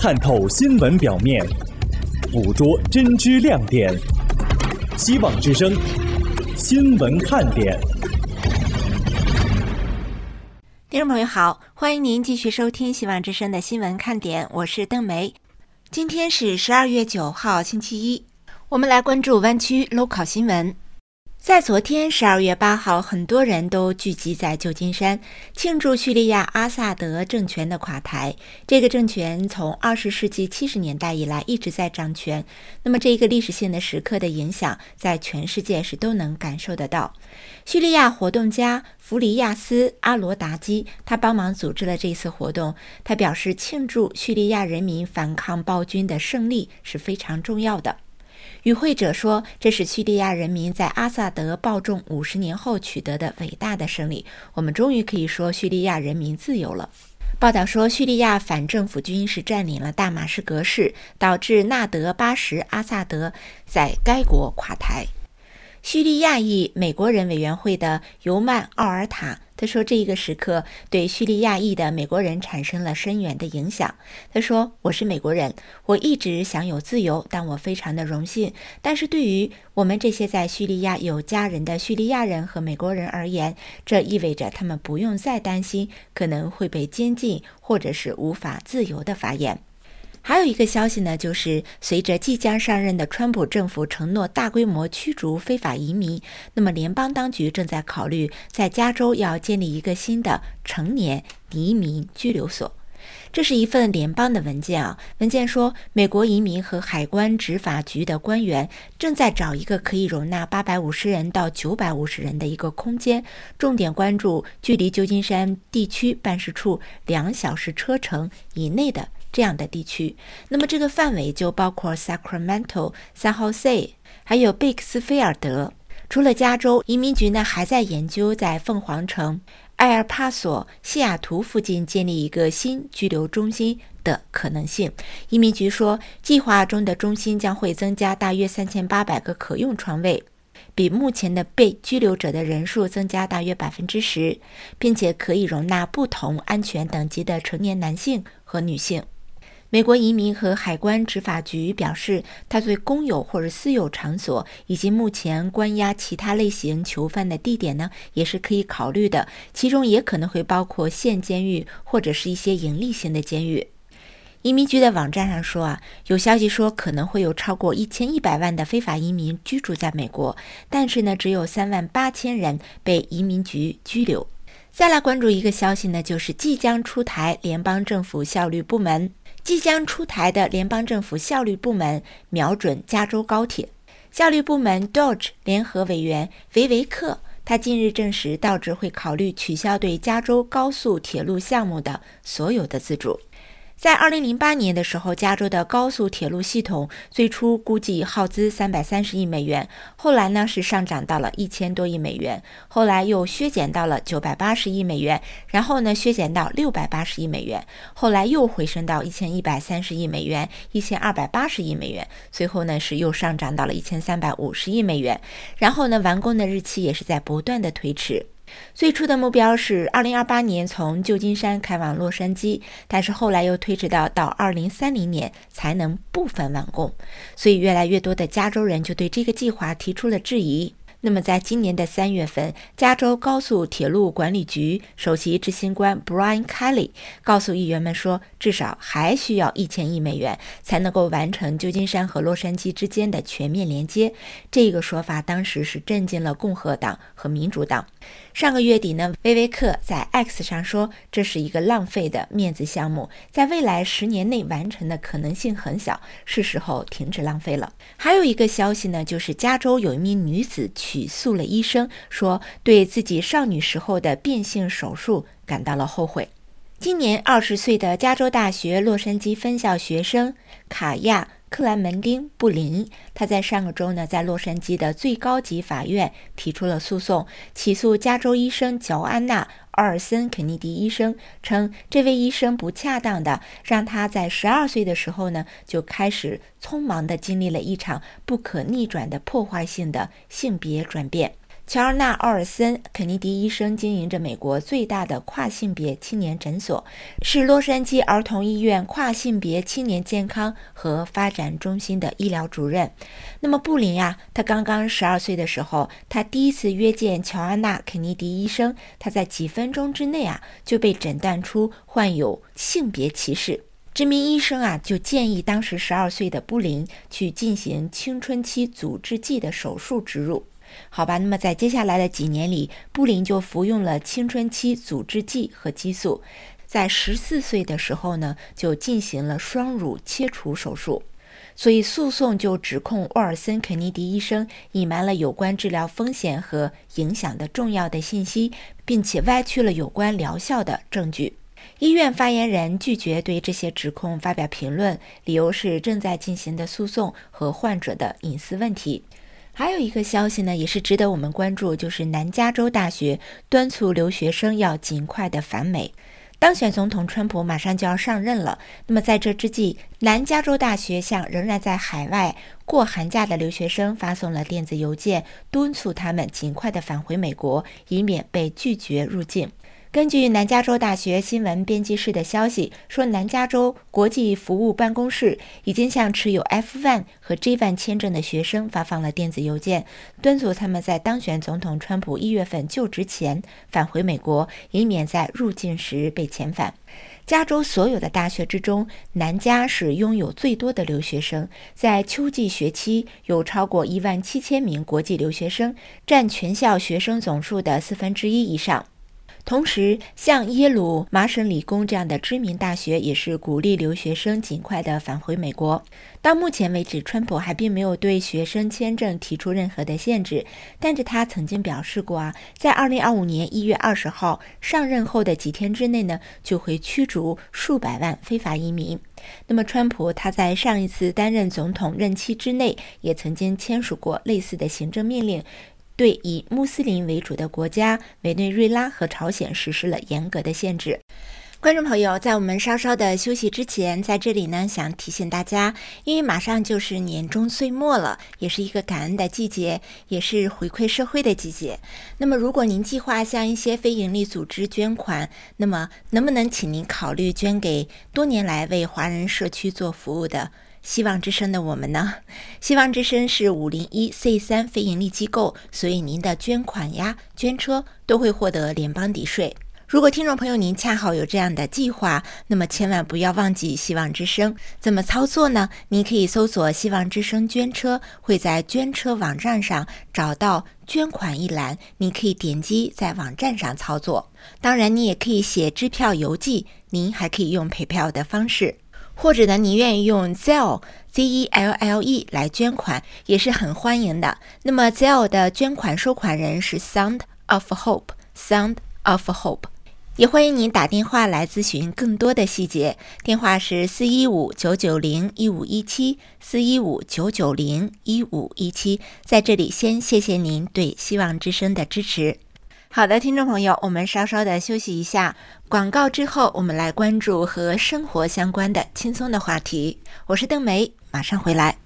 探透新闻表面，捕捉真知亮点。希望之声，新闻看点。 听众朋友好，欢迎您继续收听希望之声的新闻看点，我是邓梅。今天是12月9号星期一，我们来关注湾区 local 新闻。在昨天12月8号，很多人都聚集在旧金山，庆祝叙利亚阿萨德政权的垮台。这个政权从20世纪70年代以来一直在掌权，那么这个历史性的时刻的影响，在全世界是都能感受得到。叙利亚活动家弗里亚斯·阿罗达基，他帮忙组织了这次活动。他表示，庆祝叙利亚人民反抗暴君的胜利是非常重要的。与会者说，这是叙利亚人民在阿萨德暴政50年后取得的伟大的胜利，我们终于可以说叙利亚人民自由了。报道说，叙利亚反政府军是占领了大马士革市，导致纳德巴什阿萨德在该国垮台。叙利亚裔美国人委员会的尤曼·奥尔塔，他说，这一个时刻对叙利亚裔的美国人产生了深远的影响。他说，我是美国人，我一直享有自由，但我非常的荣幸。但是对于我们这些在叙利亚有家人的叙利亚人和美国人而言，这意味着他们不用再担心可能会被监禁或者是无法自由的发言。还有一个消息呢，就是随着即将上任的川普政府承诺大规模驱逐非法移民，那么联邦当局正在考虑在加州要建立一个新的成年移民拘留所。这是一份联邦的文件啊，文件说，美国移民和海关执法局的官员正在找一个可以容纳850人到950人的一个空间，重点关注距离旧金山地区办事处2小时车程以内的这样的地区。那么这个范围就包括 Sacramento、San Jose 还有贝克斯菲尔德。除了加州，移民局呢还在研究在凤凰城、埃尔帕索、西雅图附近建立一个新拘留中心的可能性。移民局说，计划中的中心将会增加大约3800个可用床位，比目前的被拘留者的人数增加大约10%，并且可以容纳不同安全等级的成年男性和女性。美国移民和海关执法局表示，它对公有或者私有场所以及目前关押其他类型囚犯的地点呢，也是可以考虑的，其中也可能会包括县监狱或者是一些盈利型的监狱。移民局的网站上说有消息说可能会有超过1100万的非法移民居住在美国，但是呢，只有38000人被移民局拘留。再来关注一个消息呢，就是即将出台联邦政府效率部门。即将出台的联邦政府效率部门瞄准加州高铁。效率部门 DOGE 联合委员维维克，他近日证实DOGE会考虑取消对加州高速铁路项目的所有的资助。在2008年的时候，加州的高速铁路系统最初估计耗资330亿美元，后来呢是上涨到了1000多亿美元，后来又削减到了980亿美元，然后呢削减到680亿美元，后来又回升到1130亿美元、1280亿美元，随后呢是又上涨到了1350亿美元，然后呢完工的日期也是在不断的推迟。最初的目标是2028年从旧金山开往洛杉矶，但是后来又推迟到2030年才能部分完工，所以越来越多的加州人就对这个计划提出了质疑。那么在今年的3月份，加州高速铁路管理局首席执行官 Brian Kelly 告诉议员们说，至少还需要1000亿美元才能够完成旧金山和洛杉矶之间的全面连接。这个说法当时是震惊了共和党和民主党。上个月底呢，维维克在 X 上说，这是一个浪费的面子项目，在未来10年内完成的可能性很小，是时候停止浪费了。还有一个消息呢，就是加州有一名女子起诉了医生，说对自己少女时候的变性手术感到了后悔。今年20岁的加州大学洛杉矶分校学生卡亚克兰门丁布林，他在上个周呢，在洛杉矶的最高级法院提出了诉讼，起诉加州医生乔安娜·奥尔森肯尼迪医生，称这位医生不恰当的让他在12岁的时候呢，就开始匆忙的经历了一场不可逆转的破坏性的性别转变。 乔尔纳·奥尔森·肯尼迪医生经营着美国最大的跨性别青年诊所，是洛杉矶儿童医院跨性别青年健康和发展中心的医疗主任。那么布林啊，他刚刚12岁的时候，他第一次约见乔安娜·肯尼迪医生，他在几分钟之内啊就被诊断出患有性别歧视。这名医生啊就建议当时12岁的布林去进行青春期阻滞剂的手术植入。好吧，那么在接下来的几年里，布林就服用了青春期阻滞剂和激素。在14岁的时候呢，就进行了双乳切除手术。所以诉讼就指控沃尔森·肯尼迪医生隐瞒了有关治疗风险和影响的重要的信息，并且歪曲了有关疗效的证据。医院发言人拒绝对这些指控发表评论，理由是正在进行的诉讼和患者的隐私问题。还有一个消息呢，也是值得我们关注，就是南加州大学敦促留学生要尽快的返美。当选总统川普马上就要上任了，那么在这之际，南加州大学向仍然在海外过寒假的留学生发送了电子邮件，敦促他们尽快的返回美国，以免被拒绝入境。根据南加州大学新闻编辑室的消息说，南加州国际服务办公室已经向持有 F1 和 J1 签证的学生发放了电子邮件，敦促他们在当选总统川普1月份就职前返回美国，以免在入境时被遣返。加州所有的大学之中，南加是拥有最多的留学生，在秋季学期有超过17000名国际留学生，占全校学生总数的1/4以上。同时，像耶鲁、麻省理工这样的知名大学也是鼓励留学生尽快的返回美国。到目前为止，川普还并没有对学生签证提出任何的限制，但是他曾经表示过在2025年1月20号上任后的几天之内呢，就会驱逐数百万非法移民。那么川普他在上一次担任总统任期之内，也曾经签署过类似的行政命令，对以穆斯林为主的国家委内瑞拉和朝鲜实施了严格的限制。观众朋友，在我们稍稍的休息之前，在这里呢想提醒大家，因为马上就是年终岁末了，也是一个感恩的季节，也是回馈社会的季节。那么如果您计划向一些非营利组织捐款，那么能不能请您考虑捐给多年来为华人社区做服务的希望之声的我们呢？希望之声是501C3非营利机构，所以您的捐款呀、捐车都会获得联邦抵税。如果听众朋友您恰好有这样的计划，那么千万不要忘记希望之声。怎么操作呢？您可以搜索希望之声捐车，会在捐车网站上找到捐款一栏，你可以点击在网站上操作。当然你也可以写支票邮寄，您还可以用PayPal的方式，或者呢，你愿意用 Zelle ZELLE 来捐款，也是很欢迎的。那么 Zelle 的捐款收款人是 Sound of Hope，Sound of Hope。也欢迎您打电话来咨询更多的细节，电话是415-990-1517 415-990-1517。在这里先谢谢您对希望之声的支持。好的，听众朋友，我们稍稍的休息一下，广告之后我们来关注和生活相关的轻松的话题。我是邓梅，马上回来。